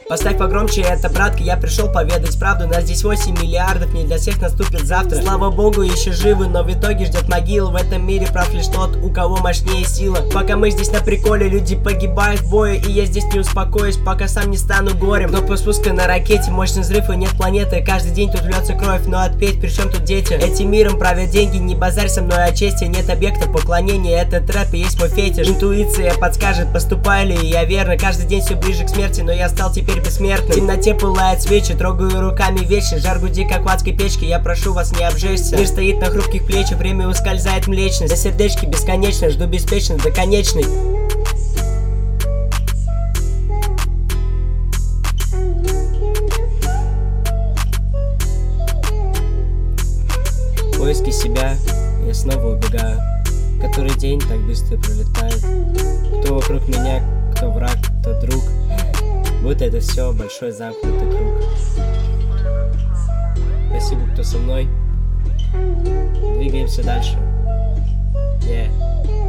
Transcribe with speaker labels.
Speaker 1: Поставь погромче это, братка, я пришел поведать правду. Нас здесь 8 миллиардов, не для всех наступит завтра. Слава богу, еще живы, но в итоге ждет могила. В этом мире прав лишь тот, у кого мощнее сила. Пока мы здесь на приколе, люди погибают в бою, и я здесь не успокоюсь, пока сам не стану горем. Но после спуска на ракете, мощный взрыв и нет планеты. Каждый день тут льется кровь, но отпеть, при чем тут дети? Этим миром правят деньги, не базарь со мной о чести. Нет объекта поклонения, этот рэп и есть мой фетиш. Интуиция подскажет, поступаю ли я верно. Каждый день все ближе к смерти, но я стал теперь бессмертным. В темноте пылает свечи, трогаю руками вещи. Жар гуди, как в адской печке, я прошу вас не обжечься. Мир стоит на хрупких плечах, время ускользает млечность. На сердечке бесконечно, жду беспечно до конечной. В поиске себя я снова убегаю. Который день так быстро пролетает. Кто вокруг меня, кто враг, кто друг. Будто это все большой замкнутый круг. Спасибо, кто со мной. Двигаемся дальше. Yeah.